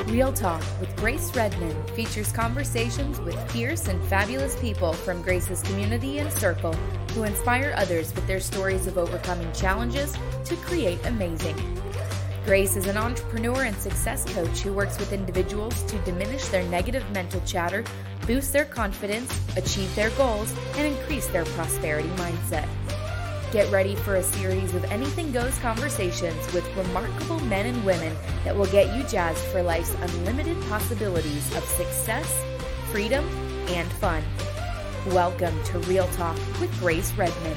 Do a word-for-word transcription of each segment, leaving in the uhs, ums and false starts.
Real Talk with Grace Redmond features conversations with fierce and fabulous people from Grace's community and circle who inspire others with their stories of overcoming challenges to create amazing. Grace is an entrepreneur and success coach who works with individuals to diminish their negative mental chatter, boost their confidence, achieve their goals, and increase their prosperity mindset. Get ready for a series of anything goes conversations with remarkable men and women that will get you jazzed for life's unlimited possibilities of success, freedom, and fun. Welcome to Real Talk with Grace Redmond.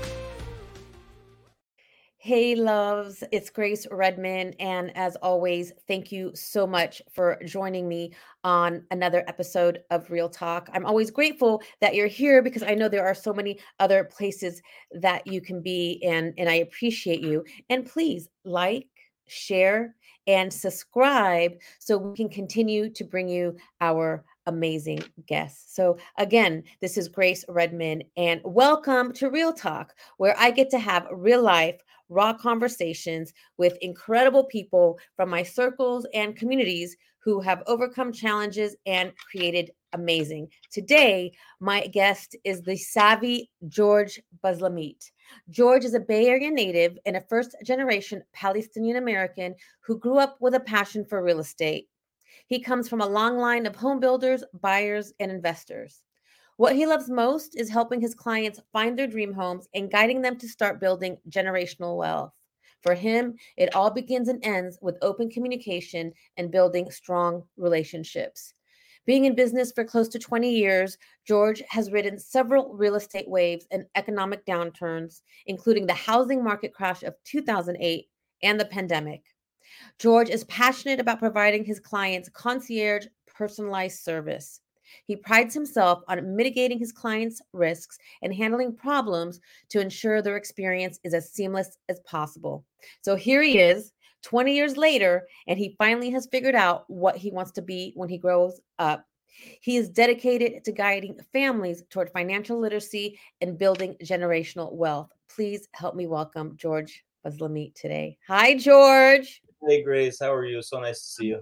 Hey loves, it's Grace Redmond, and as always, thank you so much for joining me on another episode of Real Talk. I'm always grateful that you're here because I know there are so many other places that you can be, and, and I appreciate you. And please like, share, and subscribe so we can continue to bring you our amazing guests. So again, this is Grace Redmond, and welcome to Real Talk, where I get to have real life raw conversations with incredible people from my circles and communities who have overcome challenges and created amazing. Today, my guest is the savvy George Buslamit. George is a Bay Area native and a first-generation Palestinian American who grew up with a passion for real estate. He comes from a long line of home builders, buyers, and investors. What he loves most is helping his clients find their dream homes and guiding them to start building generational wealth. For him, it all begins and ends with open communication and building strong relationships. Being in business for close to twenty years, George has ridden several real estate waves and economic downturns, including the housing market crash of two thousand eight and the pandemic. George is passionate about providing his clients concierge, personalized service. He prides himself on mitigating his clients' risks and handling problems to ensure their experience is as seamless as possible. So here he is, twenty years later, and he finally has figured out what he wants to be when he grows up. He is dedicated to guiding families toward financial literacy and building generational wealth. Please help me welcome George Buslamit today. Hi, George. Hey, Grace. How are you? So nice to see you.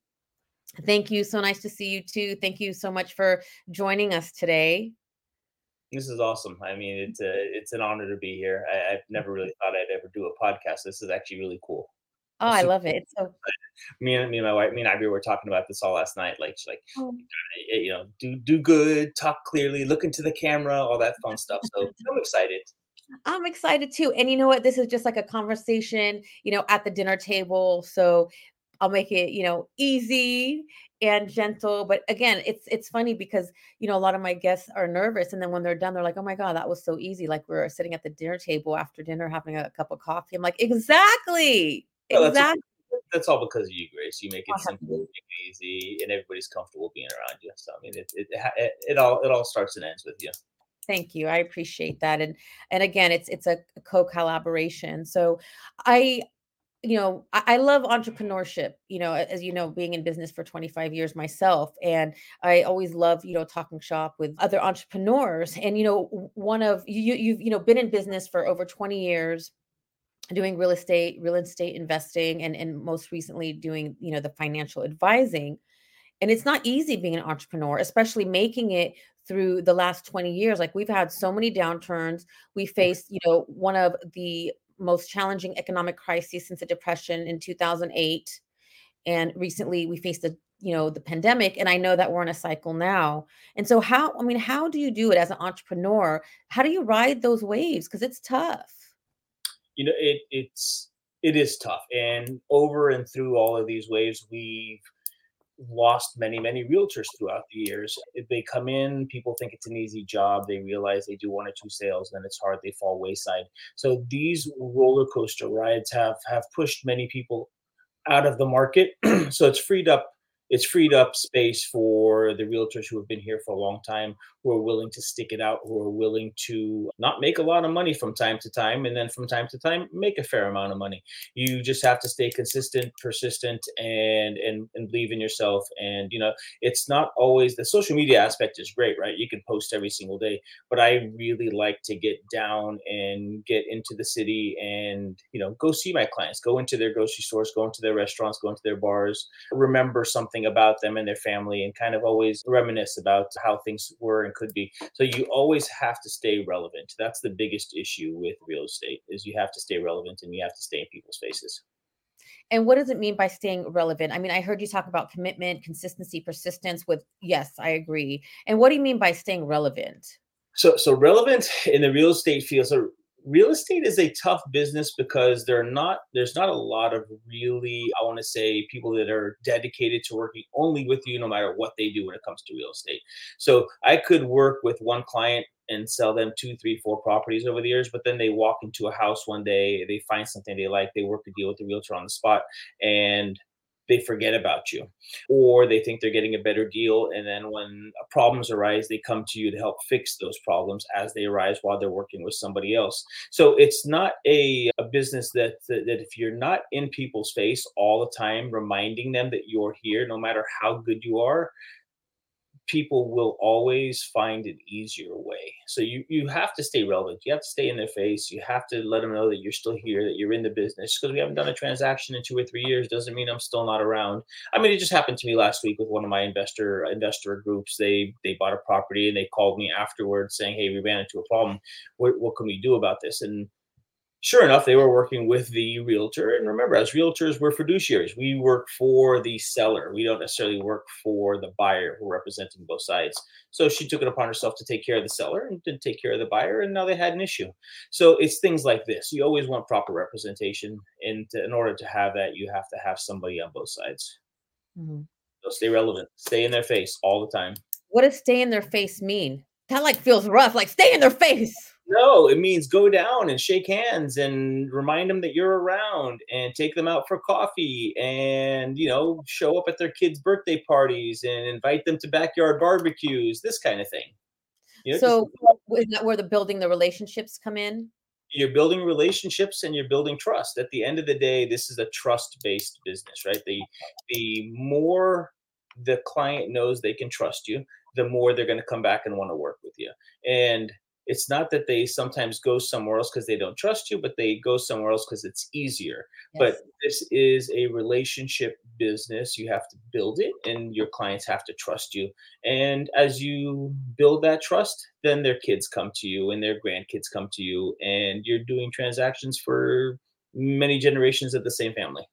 Thank you. So nice to see you too. Thank you so much for joining us today. This is awesome. I mean, it's a, it's an honor to be here. I, I've never really thought I'd ever do a podcast. This is actually really cool. Oh, I love it. It's so. Me and me and my wife, me and Ivy were talking about this all last night. Like, she's like, Oh. you know, do do good, talk clearly, look into the camera, all that fun stuff. So I'm excited. I'm excited too. And you know what? This is just like a conversation, you know, at the dinner table. So I'll make it, you know, easy and gentle. But again, it's it's funny because, you know, a lot of my guests are nervous. And then when they're done, they're like, oh my God, that was so easy. Like we're sitting at the dinner table after dinner having a cup of coffee. I'm like, exactly. Well, that's, Exactly. that's all because of you, Grace. You make it Oh, simple, you make it easy, and everybody's comfortable being around you. So I mean, it it, it, it all it all starts and ends with you. Thank you. I appreciate that. And and again, it's it's a co-collaboration. So I you know, I, I love entrepreneurship, you know, as you know, being in business for twenty-five years myself. And I always love, you know, talking shop with other entrepreneurs. And, you know, w- one of you, you've, you know, been in business for over twenty years doing real estate, real estate investing, and, and most recently doing, you know, the financial advising. And it's not easy being an entrepreneur, especially making it through the last twenty years. Like we've had so many downturns. We faced, you know, one of the most challenging economic crises since the depression in two thousand eight. And recently we faced the, you know, the pandemic. And I know that we're in a cycle now. And so how, I mean, how do you do it as an entrepreneur? How do you ride those waves? Because it's tough. You know, it it's it is tough, and over and through all of these waves, we've lost many many realtors throughout the years. If they come in, people think it's an easy job, they realize they do one or two sales, then it's hard, they fall wayside. So these roller coaster rides have have pushed many people out of the market. So it's freed up it's freed up space for the realtors who have been here for a long time, who are willing to stick it out, who are willing to not make a lot of money from time to time, and then from time to time make a fair amount of money. You just have to stay consistent, persistent, and and and believe in yourself. And you know, it's not always the social media aspect is great, right? You can post every single day, but I really like to get down and get into the city and you know go see my clients, go into their grocery stores, go into their restaurants, go into their bars, remember something about them and their family, and kind of always reminisce about how things were and could be. So you always have to stay relevant. That's the biggest issue with real estate is you have to stay relevant and you have to stay in people's faces. And what does it mean by staying relevant? I mean, I heard you talk about commitment, consistency, persistence with yes, I agree. And what do you mean by staying relevant? So, so relevant in the real estate field. So, real estate is a tough business because there are not there's not a lot of really, I want to say, people that are dedicated to working only with you, no matter what they do when it comes to real estate. So, I could work with one client and sell them two, three, four properties over the years, but then they walk into a house one day, they find something they like, they work a deal with the realtor on the spot, and they forget about you, or they think they're getting a better deal, and then when problems arise they come to you to help fix those problems as they arise while they're working with somebody else. So it's not a, a business that, that that if you're not in people's face all the time reminding them that you're here, no matter how good you are, people will always find an easier way. So you you have to stay relevant. You have to stay in their face. You have to let them know that you're still here, that you're in the business. Because we haven't done a transaction in two or three years doesn't mean I'm still not around. I mean, it just happened to me last week with one of my investor investor groups. They they bought a property and they called me afterwards saying, "Hey, we ran into a problem. What what can we do about this?" And sure enough, they were working with the realtor. And remember, as realtors, we're fiduciaries. We work for the seller. We don't necessarily work for the buyer. We're representing both sides. So she took it upon herself to take care of the seller and didn't take care of the buyer. And now they had an issue. So it's things like this. You always want proper representation. And to, in order to have that, you have to have somebody on both sides. Mhm. So stay relevant, stay in their face all the time. What does stay in their face mean? That like feels rough, like stay in their face. No, it means go down and shake hands and remind them that you're around and take them out for coffee and, you know, show up at their kids' birthday parties and invite them to backyard barbecues, this kind of thing. You know, just So is that where the building the relationships come in? you're building relationships and you're building trust. At the end of the day, this is a trust-based business, right? The the more the client knows they can trust you, the more they're going to come back and want to work with you. And it's not that they sometimes go somewhere else because they don't trust you, but they go somewhere else because it's easier. But Yes. this is a relationship business. You have to build it, and your clients have to trust you. And as you build that trust, then their kids come to you and their grandkids come to you, and you're doing transactions for many generations of the same family.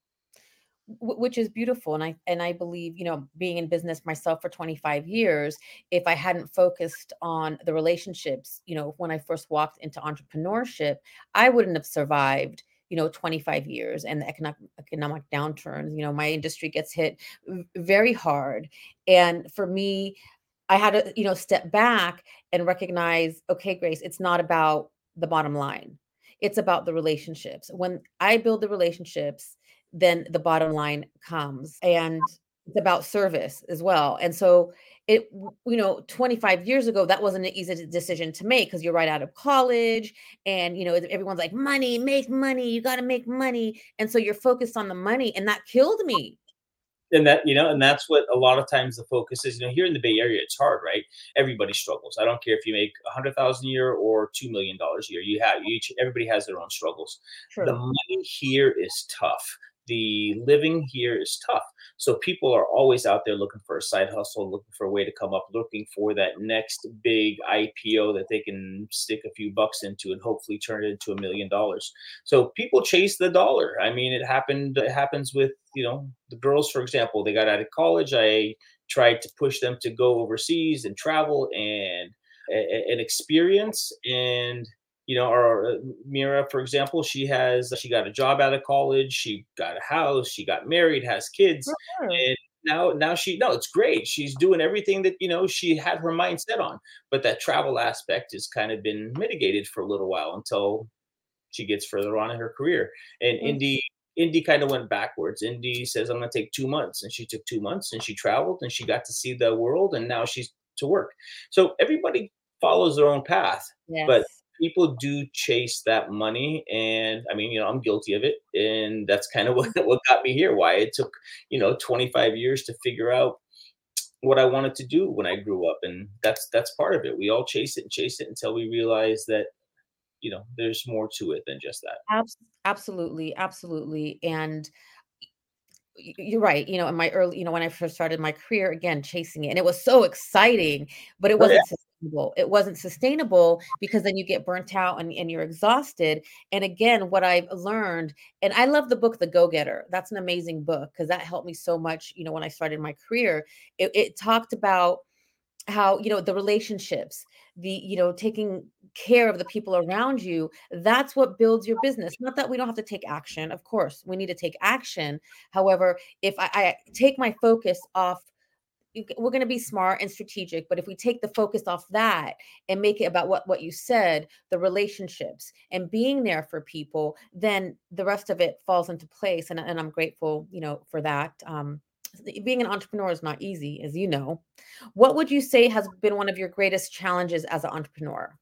Wh- which is beautiful, and i and i believe, you know, being in business myself for twenty-five years, if I hadn't focused on the relationships, you know, when I first walked into entrepreneurship, I wouldn't have survived, you know, twenty-five years and the economic economic downturns. You know, my industry gets hit v- very hard, and for me, I had to, you know, step back and recognize, okay, Grace, it's not about the bottom line. It's about the relationships. When I build the relationships, then the bottom line comes. And it's about service as well. And so it, w- you know, twenty-five years ago, that wasn't an easy d- decision to make because you're right out of college and, you know, everyone's like, money, make money, you got to make money. And so you're focused on the money, and that killed me. And that, you know, and that's what a lot of times the focus is. You know, here in the Bay Area, it's hard, right? Everybody struggles. I don't care if you make a hundred thousand a year or two million dollars a year. You have each. Everybody has their own struggles. The True. money here is tough. The living here is tough. So people are always out there looking for a side hustle, looking for a way to come up, looking for that next big I P O that they can stick a few bucks into and hopefully turn it into a million dollars. So people chase the dollar. I mean, it happened. It happens with, you know, the girls, for example. They got out of college. I tried to push them to go overseas and travel and an experience. And you know, or uh, Mira, for example, she has she got a job out of college. She got a house. She got married, has kids, Sure. and now now she no, it's great. She's doing everything that you know she had her mind set on. But that travel aspect has kind of been mitigated for a little while until she gets further on in her career. And Mm. Indy Indy kind of went backwards. Indy says, I'm going to take two months. And she took two months and she traveled and she got to see the world. And now she's to work. So everybody follows their own path. But Yes. people do chase that money. And I mean, you know, I'm guilty of it. And that's kind of what, what got me here, why it took, you know, twenty-five years to figure out what I wanted to do when I grew up. And that's that's part of it. We all chase it and chase it until we realize that, you know, there's more to it than just that. Abs absolutely, absolutely, and y you're right, you know, in my early you know, when I first started my career, again, chasing it, and it was so exciting, but it Oh yeah. wasn't sustainable. It wasn't sustainable because then you get burnt out and and you're exhausted, and again, what I've learned and I love the book, The Go-Getter. That's an amazing book because that helped me so much, you know, when I started my career. It it talked about how, you know, the relationships, the, you know, taking care of the people around you, that's what builds your business. Not that we don't have to take action. Of course, we need to take action. However, if I, I take my focus off, you c- we're going to be smart and strategic, but if we take the focus off that and make it about what what you said, the relationships and being there for people, then the rest of it falls into place. And, and I'm grateful, you know, for that. Um, being an entrepreneur is not easy, as you know. What would you say has been one of your greatest challenges as an entrepreneur?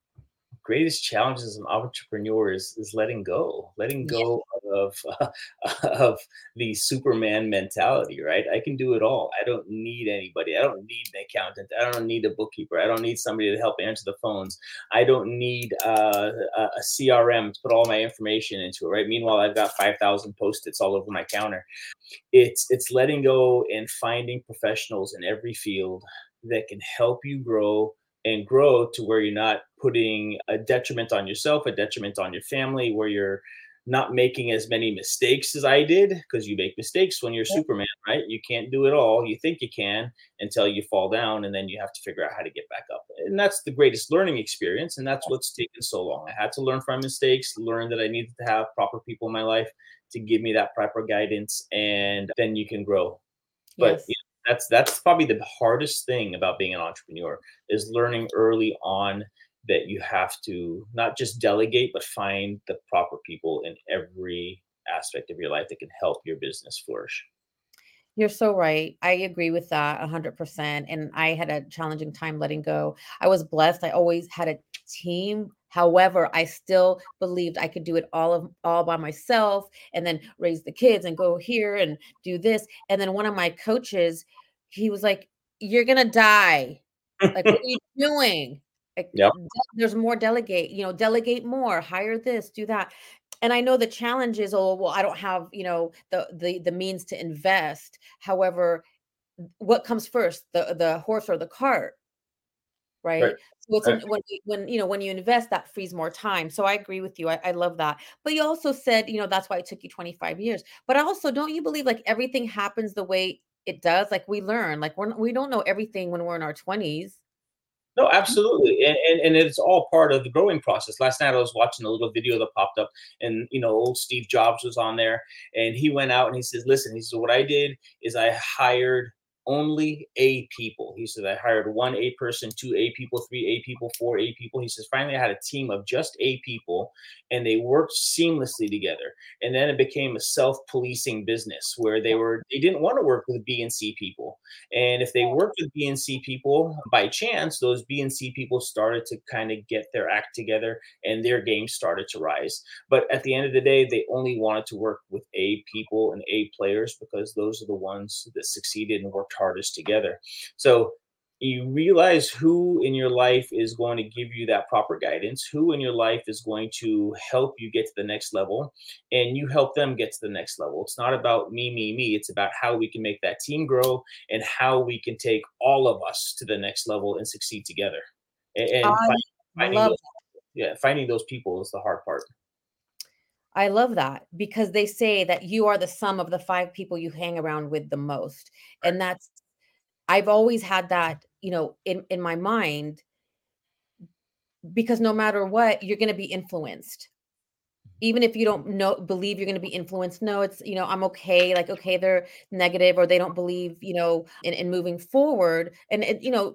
Greatest challenge as an entrepreneur is is letting go, letting Yeah. go of uh, of the Superman mentality, right? I can do it all. I don't need anybody. I don't need an accountant. I don't need a bookkeeper. I don't need somebody to help answer the phones. I don't need uh, a, a C R M to put all my information into it, right? Meanwhile, I've got five thousand post-its all over my counter. It's it's letting go and finding professionals in every field that can help you grow and grow to where you're not putting a detriment on yourself, a detriment on your family, where you're not making as many mistakes as I did, because you make mistakes when you're Superman, right? You can't do it all. You think you can until you fall down, and then you have to figure out how to get back up. And that's the greatest learning experience. And that's what's taken so long. I had to learn from mistakes, learn that I needed to have proper people in my life to give me that proper guidance, and then you can grow. But you Yes. know, that's that's probably the hardest thing about being an entrepreneur is learning early on that you have to not just delegate, but find the proper people in every aspect of your life that can help your business flourish. You're so right. I agree with that one hundred percent. And I had a challenging time letting go. I was blessed. I always had a team. However, I still believed I could do it all of all by myself and then raise the kids and go here and do this. And then one of my coaches, he was like, "You're gonna die. Like, what are you doing? Like, Yep. de- there's more delegate, you know, delegate more, hire this, do that." And I know the challenge is, oh, well, I don't have, you know, the the the means to invest. However, what comes first, the the horse or the cart, Right. right? So it's Right. in when you when, you know, when you invest, that frees more time. So I agree with you. I, I love that. But you also said, you know, that's why it took you twenty-five years. But also, don't you believe like everything happens the way it does? Like we learn, like we're not- we don't know everything when we're in our twenties. No, absolutely, and, and and it's all part of the growing process. Last night I was watching a little video that popped up, and you know, old Steve Jobs was on there, and he went out and he says, "Listen," he said, "what I did is I hired only A people." He said, "I hired one A person, two A people, three A people, four A people." He says, "Finally, I had a team of just A people, and they worked seamlessly together." And then it became a self-policing business where they were they didn't want to work with B and C people, and if they worked with B and C people, by chance, those B and C people started to kind of get their act together and their game started to rise. But at the end of the day, they only wanted to work with A people and A players because those are the ones that succeeded and worked hardest together. So you realize who in your life is going to give you that proper guidance, who in your life is going to help you get to the next level, and you help them get to the next level. It's not about me, me, me. It's about how we can make that team grow and how we can take all of us to the next level and succeed together. And, and I find, finding love those, yeah, finding those people is the hard part. I love that because they say that you are the sum of the five people you hang around with the most. Right. And that's I've always had that, you know, in in my mind because no matter what, you're gonna be influenced. Even if you don't know believe you're gonna be influenced, no, it's, you know, I'm okay, like, okay, they're negative or they don't believe, you know, in in moving forward. And, and you know,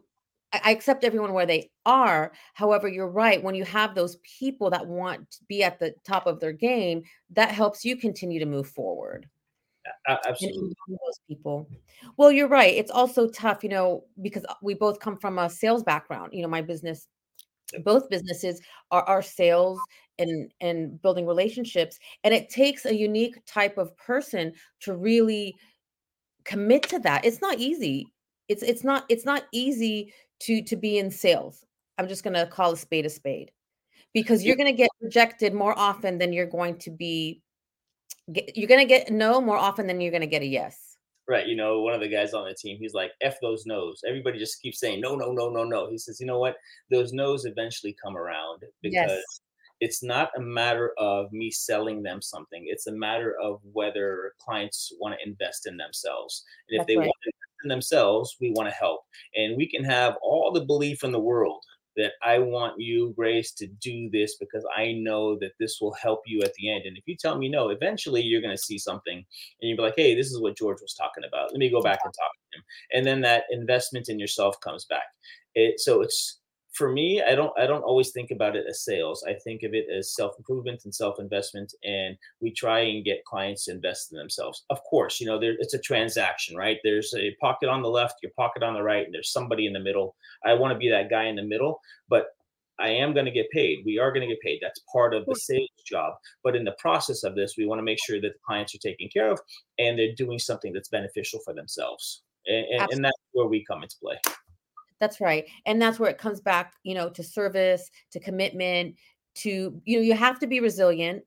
I I accept everyone where they are. However, you're right. When you have those people that want to be at the top of their game, that helps you continue to move forward A- and and absolutely. find those people. Well, you're right. It's also tough, you know, because uh, we both come from a sales background. You know, my business, Yep. both businesses are, are sales and and building relationships, and it takes a unique type of person to really commit to that. It's not easy. It's it's not it's not easy to to be in sales. I'm just gonna call a spade a spade because You you're gonna get rejected more often than you're going to be get, you're gonna get no more often than you're gonna get a yes. Right, you know, one of the guys on the team, he's like, "F those no's." Everybody just keeps saying, "No, no, no, no, no." He says, "You know what? Those no's eventually come around because Yes, it's not a matter of me selling them something. It's a matter of whether clients want to invest in themselves. And if that's they right. want to invest in themselves, we want to help. And we can have all the belief in the world that I want you, Grace, to do this because I know that this will help you at the end. And if you tell me no, eventually you're going to see something and you'll be like, hey, this is what George was talking about. Let me go back and talk to him. And then that investment in yourself comes back. It, so it's for me, I don't I don't always think about it as sales. I think of it as self-improvement and self-investment. And we try and get clients to invest in themselves. Of course, you know, there it's a transaction, right? There's a pocket on the left, your pocket on the right, and there's somebody in the middle. I want to be that guy in the middle, but I am going to get paid. We are going to get paid. That's part of the sales job. But in the process of this, we want to make sure that the clients are taken care of and they're doing something that's beneficial for themselves. And, and, and that's where we come into play. That's right. And that's where it comes back, you know, to service, to commitment, to, you know, you have to be resilient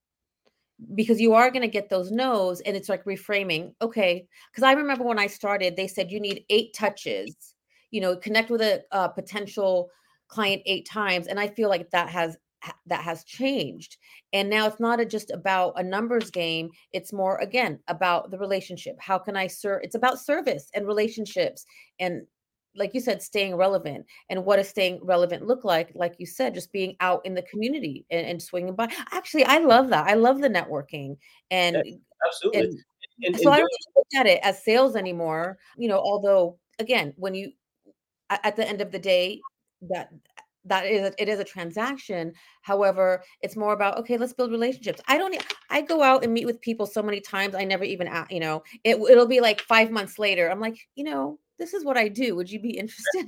because you are going to get those no's. And it's like reframing. Okay. Because I remember when I started, they said you need eight touches, you know, connect with a, a potential client eight times. And I feel like that has, ha- that has changed. And now it's not a, just about a numbers game. It's more, again, about the relationship. How can I serve? It's about service and relationships. And like you said, staying relevant. And what does staying relevant look like? Like you said, just being out in the community and, and swinging by. Actually, I love that. I love the networking. Yeah, And absolutely. and And, so and I don't doing really look at it as sales anymore. You know, although again, when you a- at the end of the day, that that is a, it is a transaction. However, it's more about okay, let's build relationships. I don't. e- I go out and meet with people so many times. I never even, a- you know, it it'll be like five months later. I'm like, you know, this is what I do. Would you be interested?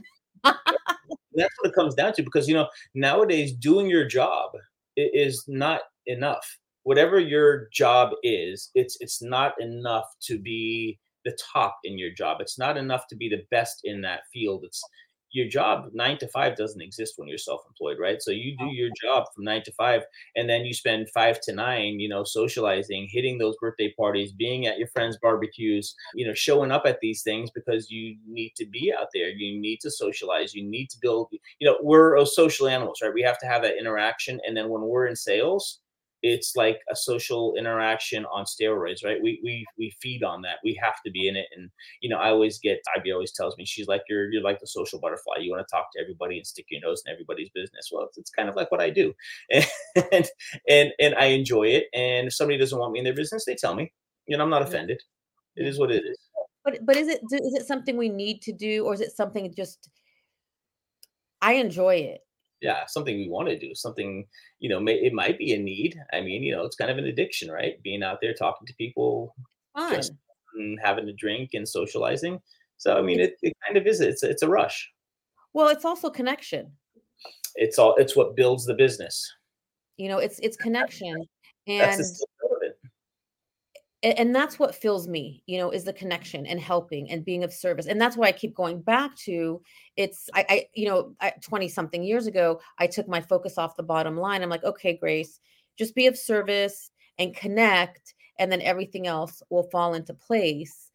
that's what it comes down to because you know nowadays doing your job i- is not enough. Whatever your job is, it's it's not enough to be the top in your job. It's not enough to be the best in that field. It's your job nine to five doesn't exist when you're self-employed, right? So you do your job from nine to five, and then you spend five to nine, you know, socializing, hitting those birthday parties, being at your friends' barbecues, you know, showing up at these things because you need to be out there. You need to socialize. You need to build, you know, we're uh, social animals, right? We have to have that interaction. And then when we're in sales, it's like a social interaction on steroids, right? We we we feed on that. We have to be in it. And you know, I always get Ivy always tells me she's like you're you're like the social butterfly. You want to talk to everybody and stick your nose in everybody's business. Well, it's, it's kind of like what I do, and and and I enjoy it. And if somebody doesn't want me in their business, they tell me. You know, I'm not Yeah, offended. It yeah. is what it is. But but is it do- is it something we need to do, or is it something just I enjoy it? Yeah, something we want to do, something, you know, may, it might be a need. I mean, you know, it's kind of an addiction, right? Being out there talking to people, just Fun. and having a drink and socializing. So, I mean, It's it, it kind of is. It's it's a rush. well, it's also connection. It's all. It's what builds the business. You know, it's it's connection. That's the And skill of it. a- and that's what fills me, you know, is the connection and helping and being of service. And that's why I keep going back to it's I, I you know, twenty something years ago, I took my focus off the bottom line. I'm like, okay, Grace, just be of service and connect, and then everything else will fall into place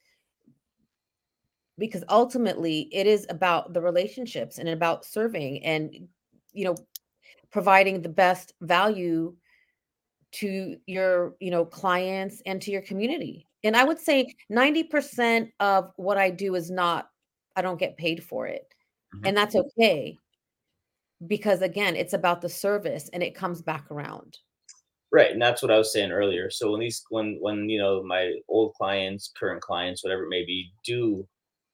because ultimately it is about the relationships and about serving and you know providing the best value to your, you know, clients and to your community. And I would say ninety percent of what I do is not I don't get paid for it. Mhm. And that's okay because again, it's about the service and it comes back around. Right, and that's what I was saying earlier. So when these, when when you know my old clients, current clients, whatever it may be, do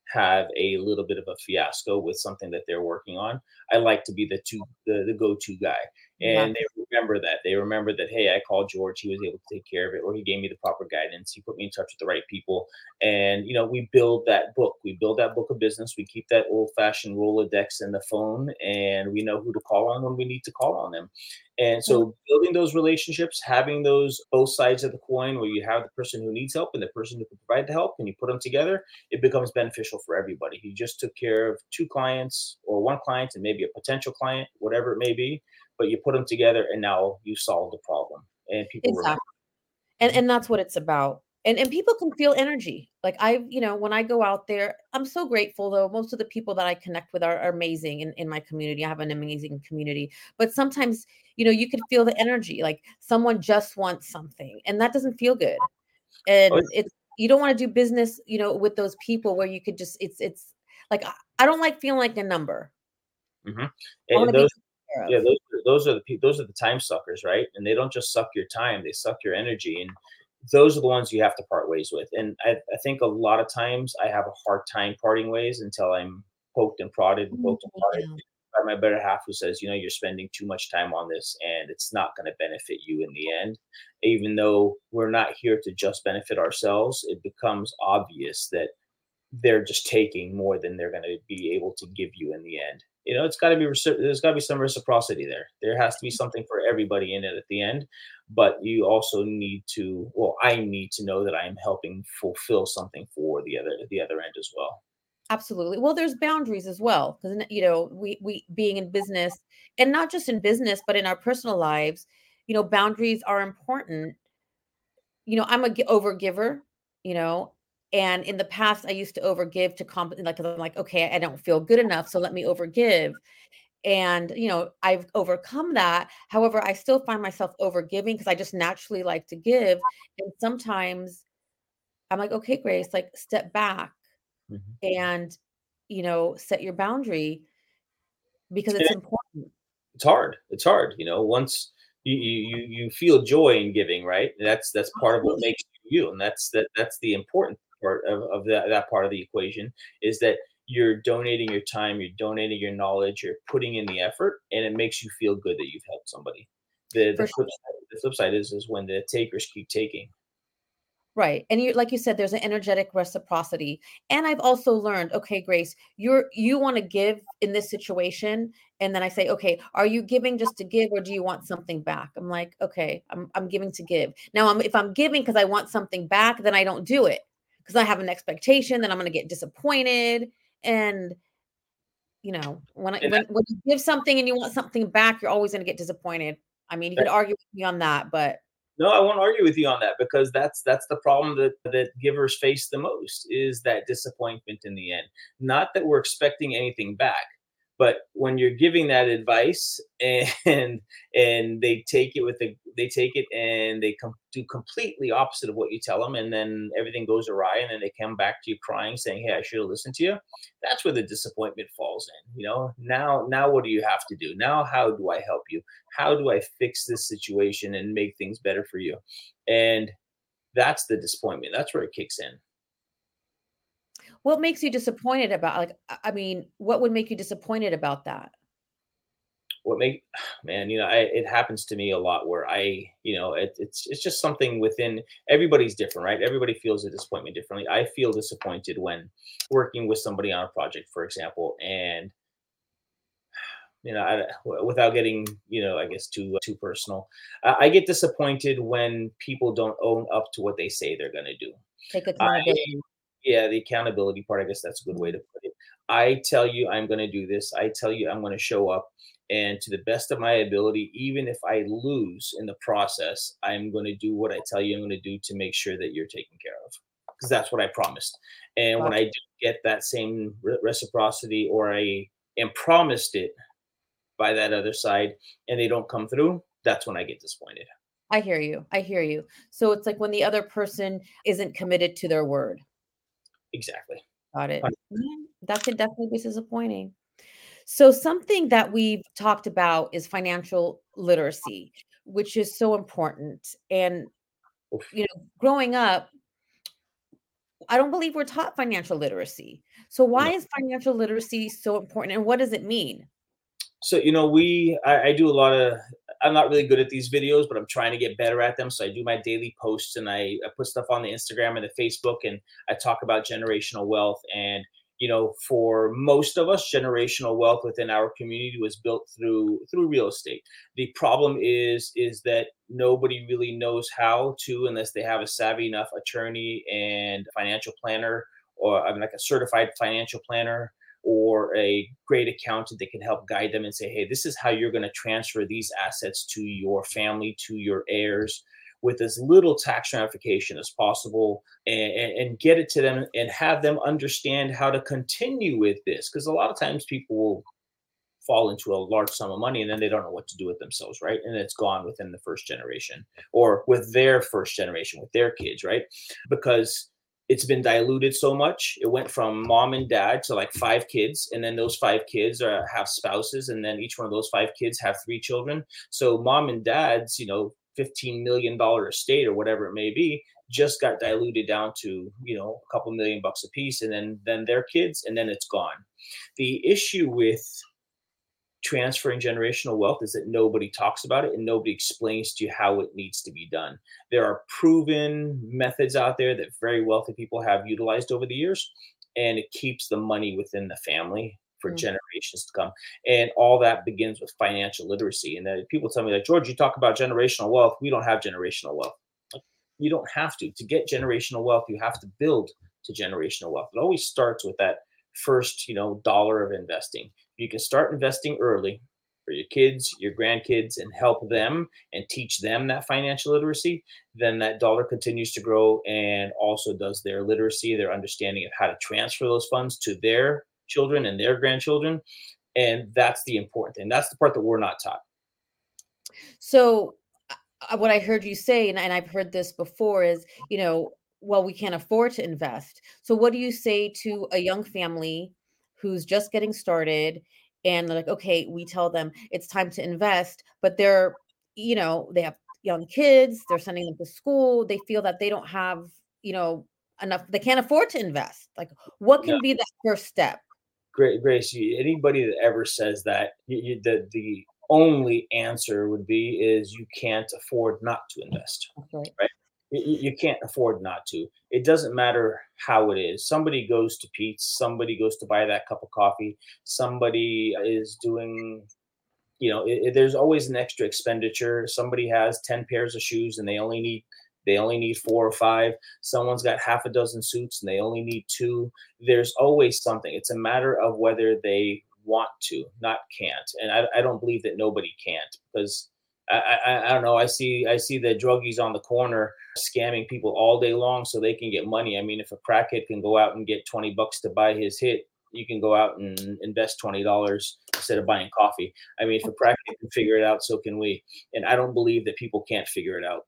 have a little bit of a fiasco with something that they're working on, I like to be the two the, the go-to guy. Love And they it. remember that. They remember that, hey, I called George, he was able to take care of it, or he gave me the proper guidance, he put me in touch with the right people. And you know, we build that book. We build that book of business. We keep that old-fashioned Rolodex in the phone, and we know who to call on when we need to call on them. And Well, so building those relationships, having those both sides of the coin where you have the person who needs help and the person who can provide the help, and you put them together, it becomes beneficial for everybody. You just took care of two clients or one client and maybe a potential client, whatever it may be, but you put them together and now you solved the problem and people remember. exactly. And Mhm. and that's what it's about. And and people can feel energy. Like I, you know, when I go out there, I'm so grateful though. Most of the people that I connect with are, are amazing in, in my community. I have an amazing community. But sometimes, you know, you can feel the energy. Like someone just wants something and that doesn't feel good. Oh, And it's you don't want to do business, you know, with those people where you could just it's it's like I, I don't like feeling like a number. mhm. I want And to be those taken care yeah, of. those are those are the peo those are the time suckers, right? And they don't just suck your time, they suck your energy, and those are the ones you have to part ways with. And I I think a lot of times I have a hard time parting ways until I'm poked and prodded and Mm, poked and prodded yeah. by my better half who says, "You know, you're spending too much time on this, and it's not gonna benefit you in the end." Even though we're not here to just benefit ourselves, it becomes obvious that they're just taking more than they're going to be able to give you in the end. You know, it's got to be reci- there's got to be some reciprocity there. There has to be something for everybody in it at the end, but you also need to. Well, I need to know that I am helping fulfill something for the other the other end as well. Absolutely. Well, there's boundaries as well because you know we we being in business and not just in business but in our personal lives, you know, boundaries are important. You know, I'm a gi- overgiver, you know, and in the past I used to overgive to comp like 'cause I'm like, okay, I don't feel good enough, so let me overgive. And you know, I've overcome that. However, I still find myself overgiving because I just naturally like to give. And sometimes I'm like, okay, Grace, like step back Mhm. and you know, set your boundary because And it's important. it's hard. It's hard. You know, once you, you you you feel joy in giving, right? That's that's part of what Absolutely. makes you you, and that's that that's the important part of, of that that part of the equation is that you're donating your time, you're donating your knowledge, you're putting in the effort, and it makes you feel good that you've helped somebody. The the For flip sure. side, the flip side is is when the takers keep taking. Right. And you like you said, there's an energetic reciprocity. And I've also learned, okay, Grace, you're you want to give in this situation. And then I say, okay, are you giving just to give or do you want something back? I'm like, okay, I'm I'm giving to give. Now I'm if I'm giving because I want something back, then I don't do it because I have an expectation, then I'm gonna get disappointed. And you know, when I And when when you give something and you want something back, you're always gonna get disappointed. I mean, you could that, argue with me on that, but no, I won't argue with you on that because that's that's the problem that that givers face the most is that disappointment in the end. Not that we're expecting anything back, but when you're giving that advice and and they take it with the they take it and they com- do completely opposite of what you tell them, and then everything goes awry, and then they come back to you crying, saying, "Hey, I should have listened to you." That's where the disappointment falls in. You know, now now what do you have to do? Now how do I help you? How do I fix this situation and make things better for you? And that's the disappointment. That's where it kicks in. what makes you disappointed about like, I I mean, what would make you disappointed about that? What make man, you know, I, it happens to me a lot where I, you know, it, it's it's just something within everybody's different, right? Everybody feels a disappointment differently. I feel disappointed when working with somebody on a project, for example, and you know, I, without getting, you know, I guess too too personal, I, I get disappointed when people don't own up to what they say they're going to do. Take I accountability. Yeah, the accountability part, I guess that's a good way Mhm. to put it. I tell you I'm gonna do this. I tell you I'm gonna show up, and to the best of my ability, even if I lose in the process, I'm gonna do what I tell you I'm gonna do to make sure that you're taken care of, because that's what I promised. And when Got I don't get that same re reciprocity or I am promised it by that other side and they don't come through, that's when I get disappointed. I hear you, I hear you. So it's like when the other person isn't committed to their word. Exactly. Got it. Yeah, that could definitely be disappointing. So something that we've talked about is financial literacy, which is so important. And, Oof. you know, growing up, I don't believe we're taught financial literacy. So why No. is financial literacy so important and what does it mean? So, you know, we I, I do a lot of I'm not really good at these videos, but I'm trying to get better at them. So I do my daily posts and I, I put stuff on the Instagram and the Facebook and I talk about generational wealth. And, you know, for most of us, generational wealth within our community was built through through real estate. The problem is is that nobody really knows how to unless they have a savvy enough attorney and financial planner, or I mean like a certified financial planner or a great accountant that can help guide them and say, hey, this is how you're going to transfer these assets to your family, to your heirs, with as little tax ramification as possible, and, and, and get it to them and have them understand how to continue with this. Because a lot of times people will fall into a large sum of money and then they don't know what to do with themselves, right? And it's gone within the first generation or with their first generation, with their kids, right? Because it's been diluted so much. It went from mom and dad to like five kids, and then those five kids are, have spouses, and then each one of those five kids have three children. So mom and dad's, you know, fifteen million dollar estate or whatever it may be, just got diluted down to, you know, a couple million bucks a piece, and then then their kids, and then it's gone. The issue with transferring generational wealth is that nobody talks about it and nobody explains to you how it needs to be done. There are proven methods out there that very wealthy people have utilized over the years, and it keeps the money within the family for Mm. generations to come. And all that begins with financial literacy. And then people tell me, like, George, you talk about generational wealth. We don't have generational wealth. Like, you don't have to. To get generational wealth, you have to build to generational wealth. It always starts with that first, you know, dollar of investing. You can start investing early for your kids, your grandkids, and help them and teach them that financial literacy. Then that dollar continues to grow and also does their literacy, their understanding of how to transfer those funds to their children and their grandchildren. And that's the important thing. That's the part that we're not taught. So uh, what I heard you say, and, and I've heard this before, is, you know, well, we can't afford to invest. So what do you say to a young family who's just getting started and they're like, okay, we tell them it's time to invest, but they're, you know, they have young kids, they're sending them to school, they feel that they don't have, you know, enough, they can't afford to invest. Like, what No, can be that first step? Gra- Grace, you, anybody that ever says that, you, you, the, the only answer would be is you can't afford not to invest. That's right. Right? You, you can't afford not to. It doesn't matter how it is. Somebody goes to Pete's, somebody goes to buy that cup of coffee, somebody is doing, you know, it, it- there's always an extra expenditure. Somebody has ten pairs of shoes and they only need they only need four or five. Someone's got half a dozen suits and they only need two. There's always something. It's a matter of whether they want to, not can't. And I, I don't believe that nobody can't, because I, I I don't know. I see I see the druggies on the corner scamming people all day long so they can get money. I mean, if a crackhead can go out and get twenty bucks to buy his hit, you can go out and invest twenty dollars instead of buying coffee. I mean, if a crackhead can figure it out, so can we. And I don't believe that people can't figure it out.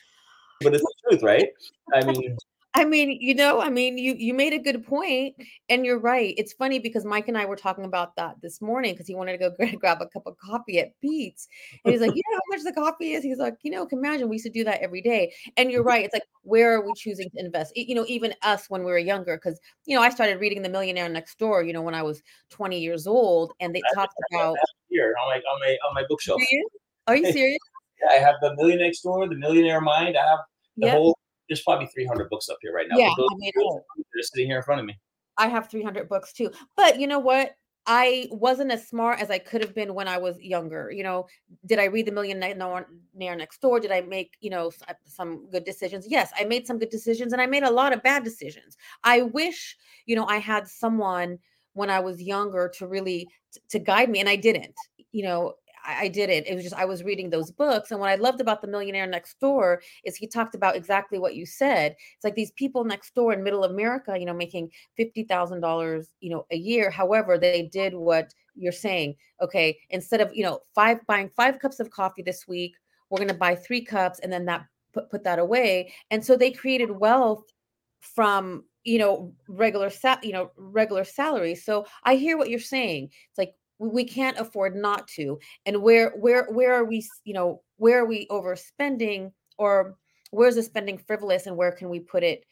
But it's the truth, right? I mean, I mean, you know, I mean, you you made a good point, and you're right. It's funny because Mike and I were talking about that this morning because he wanted to go gra- grab a cup of coffee at Pete's, and he's like, "You know how much the coffee is?" He's like, "You know, can imagine we used to do that every day." And you're right. It's like, where are we choosing to invest? Y- You know, even us when we were younger, because you know, I started reading The Millionaire Next Door, you know, when I was twenty years old, and they I talked have about. that here on my on my on my Do bookshelf. you? Are you Yeah, serious? I have the Millionaire Next Door, the Millionaire Mind. I have the Yep. whole. There's probably three hundred books up here right now, Yeah. but those I mean, those oh, are sitting here in front of me. I have three hundred books too. But you know what? I wasn't as smart as I could have been when I was younger. You know, did I read The Millionaire Next Door? Did I make, you know, s- uh, some good decisions? Yes, I made some good decisions and I made a lot of bad decisions. I wish, you know, I had someone when I was younger to really t- to guide me and I didn't. You know, I, I didn't. It was just I was reading those books and what I loved about The Millionaire Next Door is he talked about exactly what you said. It's like these people next door in middle America, you know, making fifty thousand dollars you know, a year. However, they did what you're saying. Okay, instead of, you know, five buying five cups of coffee this week, we're going to buy three cups and then that put, put that away. And so they created wealth from, you know, regular sal- you know, regular salaries. So I hear what you're saying. It's like we, we can't afford not to. And where where where are we, s- you know, where are we overspending or where's the spending frivolous and where can we put it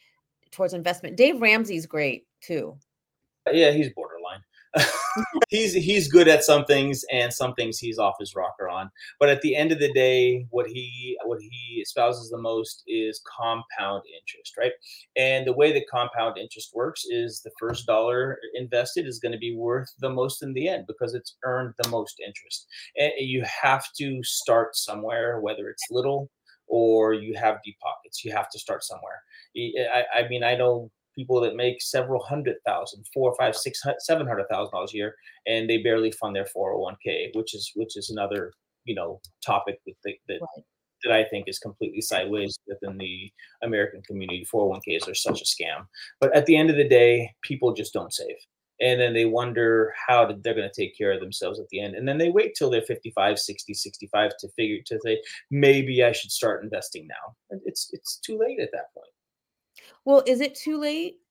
towards investment. Dave Ramsey's great too. Yeah, he's borderline. he's he's good at some things, and some things he's off his rocker on. But at the end of the day, what he what he espouses the most is compound interest, right? And the way that compound interest works is the first dollar invested is going to be worth the most in the end because it's earned the most interest. And you have to start somewhere, whether it's little or you have deep pockets. You have to start somewhere. I, I mean, I know people that make several hundred thousand, four, five, six, seven hundred thousand dollars a year, and they barely fund their four oh one k, which is which is another you know topic that they, that Right. that I think is completely sideways within the American community. four oh one k's are such a scam. But at the end of the day, people just don't save. And then they wonder how did- they're going to take care of themselves at the end. And then they wait till they're fifty-five, sixty, sixty-five to figure to say, maybe I should start investing now. And It's it's too late at that point. Well, is it too late?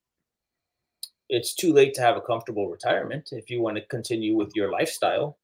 It's too late to have a comfortable retirement if you want to continue with your lifestyle,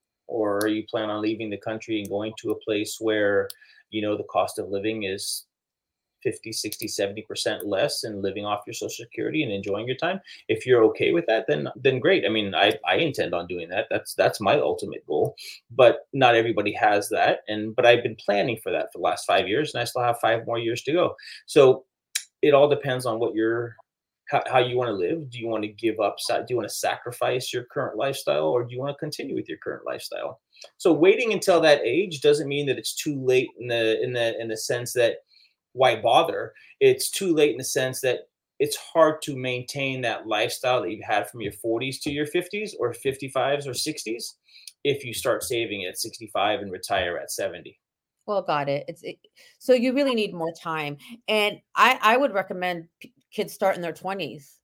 or you plan on leaving the country and going to a place where you know the cost of living is fifty, sixty, seventy percent less and living off your social security and enjoying your time. If you're okay with that, then then great. I mean, i i intend on doing that. That's that's my ultimate goal, but not everybody has that. And but I've been planning for that for the last five years, and I still have five more years to go. So it all depends on what your how, how you want to live. Do you want to give up? sa- Do you want to sacrifice your current lifestyle, or do you want to continue with your current lifestyle? So waiting until that age doesn't mean that it's too late in the in the in the sense that why bother? It's too late in the sense that it's hard to maintain that lifestyle that you've had from your forties to your fifties or fifty-fives or sixties if you start saving at sixty-five and retire at seventy. Well, got it. It's it, so you really need more time, and I I would recommend p- kids start in their twenties,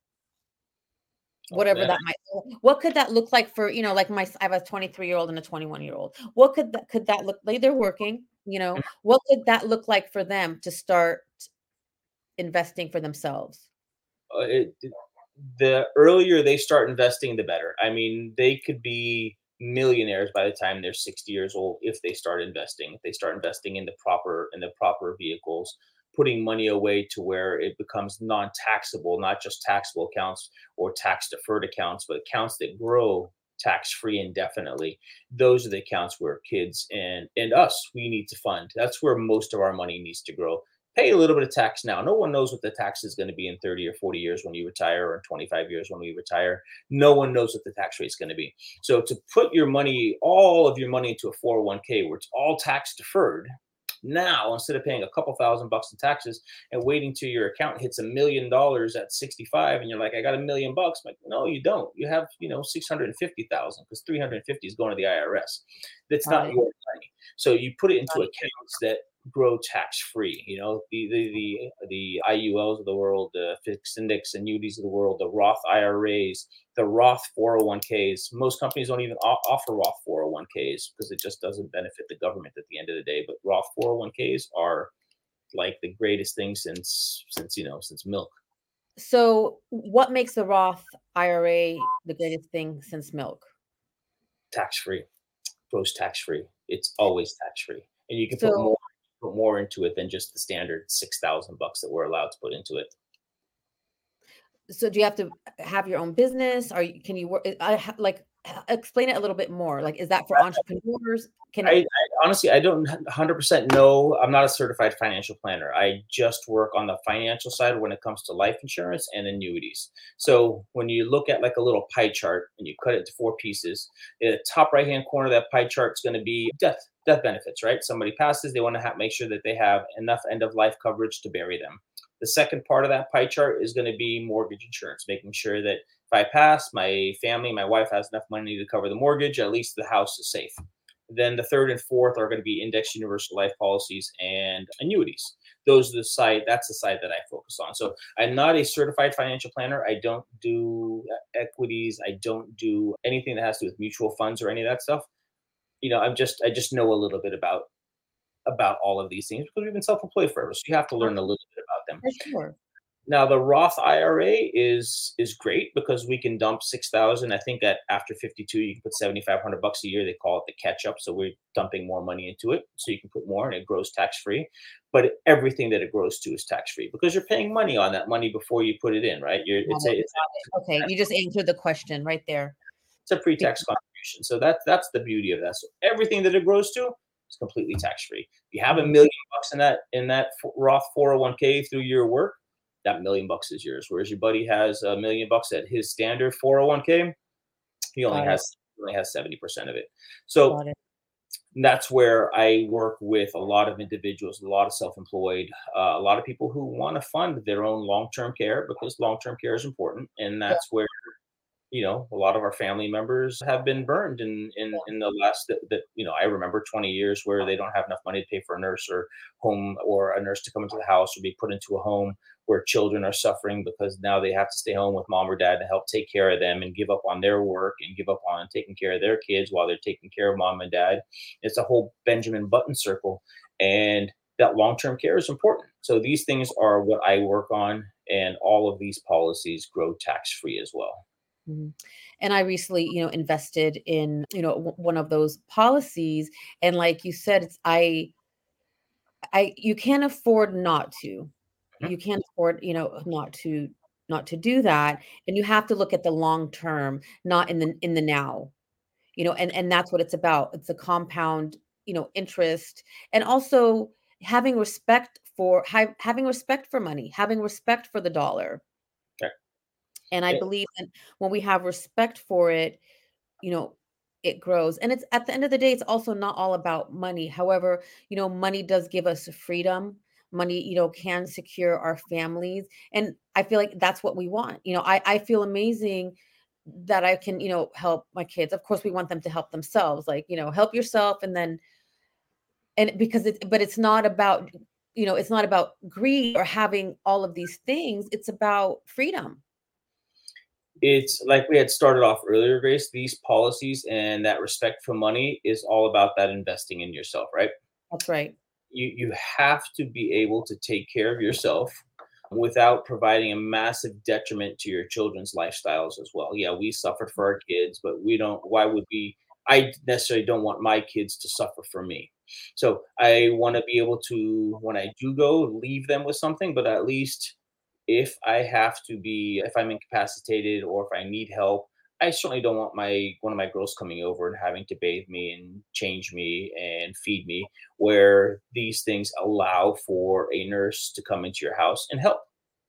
Oh, whatever yeah. that might. What could that look like for you know, like my s- I have a twenty-three year old and a twenty-one year old. What could that could that look like? They're working, you know. What could that look like for them to start investing for themselves? Uh, it, the earlier they start investing, the better. I mean, they could be millionaires by the time they're sixty years old if they start investing. If they start investing in the proper in the proper vehicles, putting money away to where it becomes non-taxable, not just taxable accounts or tax deferred accounts, but accounts that grow tax free indefinitely. Those are the accounts where kids and and us we need to fund. That's where most of our money needs to grow. Pay a little bit of tax now. No one knows what the tax is going to be in thirty or forty years when you retire, or in twenty-five years when we retire. No one knows what the tax rate is going to be. So to put your money, all of your money into a four oh one k where it's all tax deferred, now instead of paying a couple thousand bucks in taxes and waiting till your account hits a million dollars at sixty-five and you're like, I got a million bucks. I'm like, no, you don't. You have, you know, six hundred fifty thousand because three hundred fifty is going to the I R S. That's Got not it. your money. So you put it into Got it. accounts that grow tax free. You know, the the the the I U Ls of the world, the fixed index annuities of the world, the Roth I R As, the Roth four oh one k's. Most companies don't even o- offer Roth four oh one k's because it just doesn't benefit the government at the end of the day. But Roth four oh one k's are like the greatest thing since since you know since milk. So, what makes the Roth I R A the greatest thing since milk? Tax free, grows tax free. It's always tax free, and you can put So, more put more into it than just the standard six thousand bucks that we're allowed to put into it. so do you have to have your own business? Are you can you work I ha like, h explain it a little bit more, like, is that for entrepreneurs? Can I, it I honestly, I don't one hundred percent know. I'm not a certified financial planner. I just work on the financial side when it comes to life insurance and annuities. So when you look at like a little pie chart and you cut it to four pieces, the top right hand corner of that pie chart is going to be death death benefits. Right? Somebody passes, they want to have, make sure that they have enough end of life coverage to bury them. The second part of that pie chart is going to be mortgage insurance, making sure that if I pass, my family, my wife has enough money to cover the mortgage. At least the house is safe. Then the third and fourth are going to be index universal life policies and annuities. Those are the side. That's the side that I focus on. So I'm not a certified financial planner. I don't do equities. I don't do anything that has to do with mutual funds or any of that stuff. You know, I'm just I just know a little bit about about all of these things because we've been self-employed forever. So you have to for learn a little bit about them. for sure. Now the Roth I R A is is great because we can dump six thousand. I think that after fifty-two, you can put seventy-five hundred bucks a year. They call it the catch up. So we're dumping more money into it. So you can put more and it grows tax free. But everything that it grows to is tax free because you're paying money on that money before you put it in, right? You're Got it's it, a it's got it. Okay, you just answered the question right there. it's a Be- pre-tax contribution. So that's that's the beauty of that. So everything that it grows to is completely tax free. If you have a Mhm. million bucks in that in that f- Roth four oh one k through your work, that million bucks is yours. Whereas your buddy has a million bucks at his standard four oh one k, he only Got it, has he only has seventy percent of it. So got it. that's where I work with a lot of individuals, a lot of self-employed, uh, a lot of people who want to fund their own long-term care because long-term care is important, and Yeah, that's where you know a lot of our family members have been burned in in yeah. in the last that, that you know I remember twenty years where they don't have enough money to pay for a nurse or home or a nurse to come into the house or be put into a home where children are suffering because now they have to stay home with mom or dad to help take care of them and give up on their work and give up on taking care of their kids while they're taking care of mom and dad. It's a whole Benjamin Button circle, and that long-term care is important. So these things are what I work on, and all of these policies grow tax-free as well. Mhm. And I recently, you know, invested in, you know, w- one of those policies, and like you said, it's I I you can't afford not to. Mhm. You can't afford, you know, not to not to do that, and you have to look at the long term, not in the in the now. You know, and and that's what it's about. It's a compound, you know, interest, and also having respect for ha- having respect for money, having respect for the dollar. And I Okay. believe that when we have respect for it, you know, it grows. And it's at the end of the day, it's also not all about money. However, you know, money does give us freedom. Money, you know, can secure our families. And I feel like that's what we want. You know, I, I feel amazing that I can, you know, help my kids. Of course, we want them to help themselves, like, you know, help yourself. And then, and because it's, but it's not about, you know, it's not about greed or having all of these things. It's about freedom. It's like we had started off earlier, Grace. These policies and that respect for money is all about that investing in yourself, right? That's right. You you have to be able to take care of yourself without providing a massive detriment to your children's lifestyles as well. Yeah, we suffer for our kids, but we don't. Why would we? I necessarily don't want my kids to suffer for me. So I want to be able to, when I do go, leave them with something, but at least if I have to be, if I'm incapacitated or if I need help, I certainly don't want my one of my girls coming over and having to bathe me and change me and feed me, where these things allow for a nurse to come into your house and help.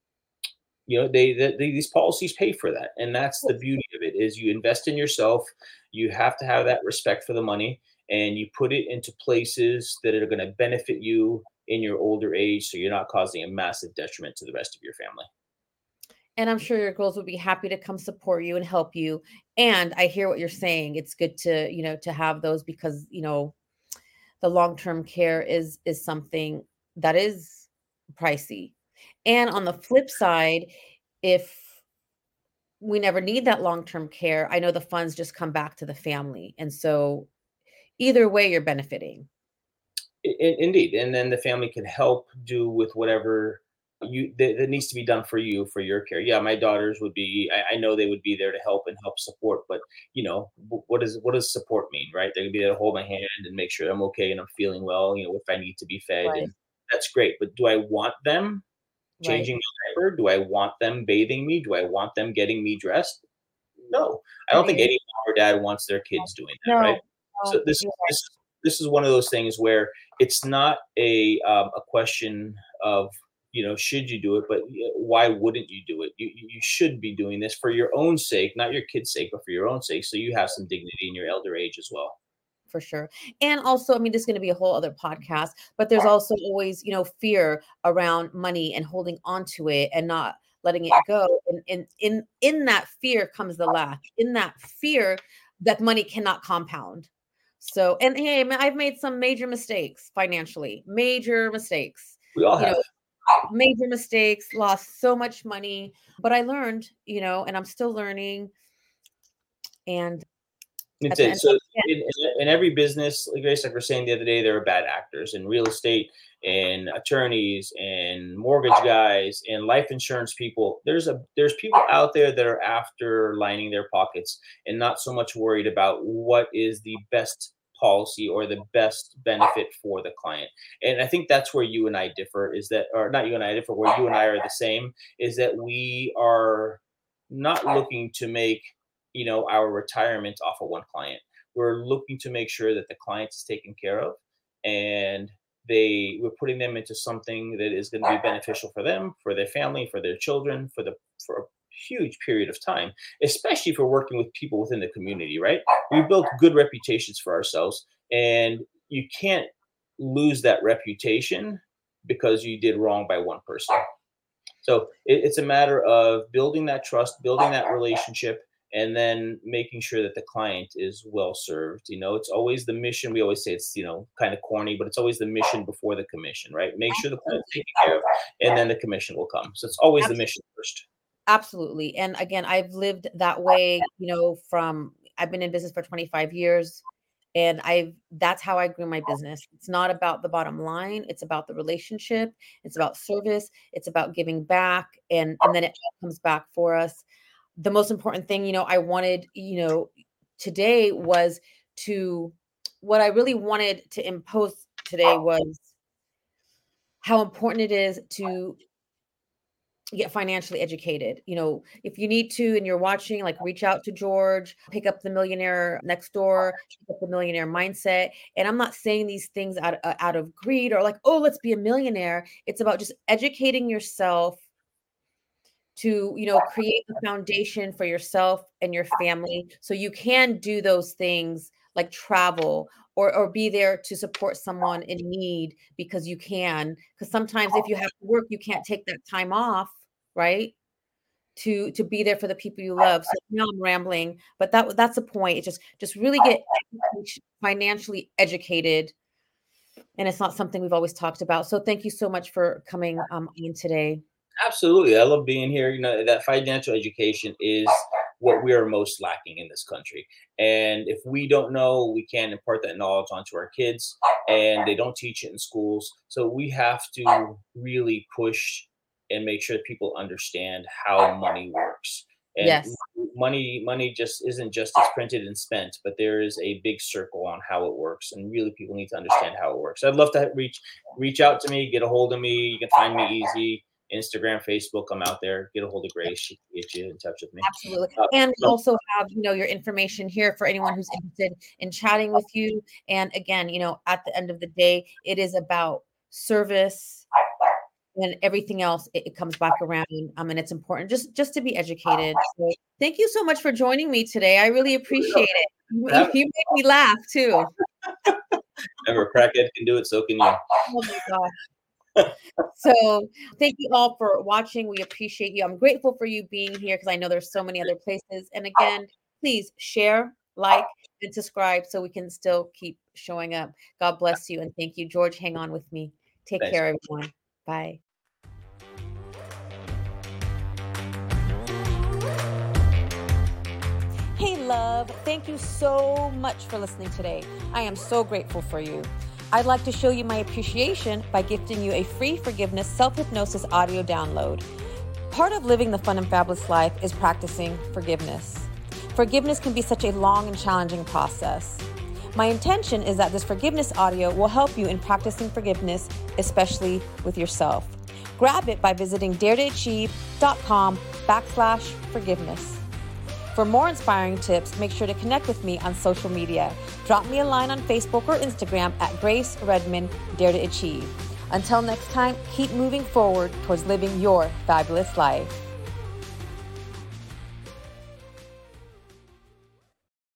You know, they, they, they these policies pay for that, and that's the beauty of it. Is you invest in yourself. You have to have that respect for the money, and you put it into places that are going to benefit you in your older age, so you're not causing a massive detriment to the rest of your family. And I'm sure your girls would be happy to come support you and help you. And I hear what you're saying. It's good to, you know, to have those because, you know, the long-term care is is something that is pricey. And on the flip side, if we never need that long-term care, I know the funds just come back to the family. And so either way you're benefiting. I- I- indeed, and then the family can help do with whatever you that, that needs to be done for you for your care. Yeah, my daughters would be. I, I know they would be there to help and help support. But you know, wh- what does what does support mean, right? They're gonna be there to hold my hand and make sure I'm okay and I'm feeling well. You know, if I need to be fed, Right. and that's great. But do I want them Right. changing my diaper? Do I want them bathing me? Do I want them getting me dressed? No, I don't think Right. any mom or dad wants their kids doing that, right? No, So no, this you're this this is one of those things where it's not a um, a question of you know should you do it, but y- why wouldn't you do it? You you you should be doing this for your own sake, not your kids' sake, but for your own sake, so you have some dignity in your elder age as well. for sure. And also, I mean, this is going to be a whole other podcast, but there's also always, you know, fear around money and holding on to it and not letting it go. And, and in in that fear comes the lack. In that fear that money cannot compound. So, and hey, ma- I've made some major mistakes financially, major mistakes. We all You know, have. major mistakes, lost so much money, but I learned, you know, and I'm still learning. And It's at the it. end So of the day. in, in, in every business, like Grace, like we are saying the other day, there are bad actors in real estate, and attorneys, and mortgage guys, and life insurance people. There's a there's people out there that are after lining their pockets and not so much worried about what is the best policy or the best benefit for the client. And I think that's where you and I differ. Is that, or not you and I differ, where you and I are the same. Is that we are not looking to make you know our retirement off of one client. We're looking to make sure that the client is taken care of, and they we're putting them into something that is going to be beneficial for them, for their family, for their children, for the for a huge period of time, especially if we're working with people within the community, right? We've built good reputations for ourselves, and you can't lose that reputation because you did wrong by one person. So it, it's a matter of building that trust, building that relationship, and then making sure that the client is well served. You know, it's always the mission. We always say it's, you know, kind of corny, but it's always the mission before the commission, right? Make sure the client's taken care of, and then the commission will come. So it's always the mission first. Absolutely. And again, I've lived that way, you know, from I've been in business for twenty-five years, and I've that's how I grew my business. It's not about the bottom line, it's about the relationship, it's about service, it's about giving back, and and then it all comes back for us. The most important thing, you know, I wanted, you know, today was to what I really wanted to impose today was how important it is to get financially educated. You know, if you need to and you're watching, like reach out to George, pick up the Millionaire Next Door, pick up the Millionaire Mindset. And I'm not saying these things out, uh, out of greed or like, oh, let's be a millionaire. It's about just educating yourself to, you know, create a foundation for yourself and your family so you can do those things like travel or or be there to support someone in need because you can. Because sometimes if you have to work, you can't take that time off, right? To to be there for the people you love. So now I'm rambling, but that that's the point. It's just just really get financially educated, and it's not something we've always talked about. So thank you so much for coming um, in today. Absolutely. I love being here. You know, that financial education is what we are most lacking in this country. And if we don't know, we can't impart that knowledge onto our kids, and they don't teach it in schools. So we have to really push and make sure that people understand how money works. And Yes. money money just isn't just it's printed and spent, but there is a big circle on how it works, and really people need to understand how it works. I'd love to reach reach out to me, get a hold of me. You can find me easy. Instagram, Facebook, I'm out there. Get a hold of Grace. She can get you in touch with me. Absolutely. Uh, And we so, also have, you know, your information here for anyone who's interested in chatting with you. And again, you know, at the end of the day, it is about service and everything else. It, it comes back around. Um, and it's important just, just to be educated. So thank you so much for joining me today. I really appreciate it. You, you make me laugh too. Remember, a crackhead can do it, so can you. Oh my gosh. So thank you all for watching. We appreciate you. I'm grateful for you being here because I know there's so many other places. And again, please share, like, and subscribe so we can still keep showing up. God bless you. And thank you, George. Hang on with me. Take Thanks. care, everyone. Bye. Hey, love. Thank you so much for listening today. I am so grateful for you. I'd like to show you my appreciation by gifting you a free forgiveness self-hypnosis audio download. Part of living the fun and fabulous life is practicing forgiveness. Forgiveness can be such a long and challenging process. My intention is that this forgiveness audio will help you in practicing forgiveness, especially with yourself. Grab it by visiting daretoachieve.com backslash forgiveness. For more inspiring tips, make sure to connect with me on social media. Drop me a line on Facebook or Instagram at Grace Redmond Dare to Achieve. Until next time, keep moving forward towards living your fabulous life.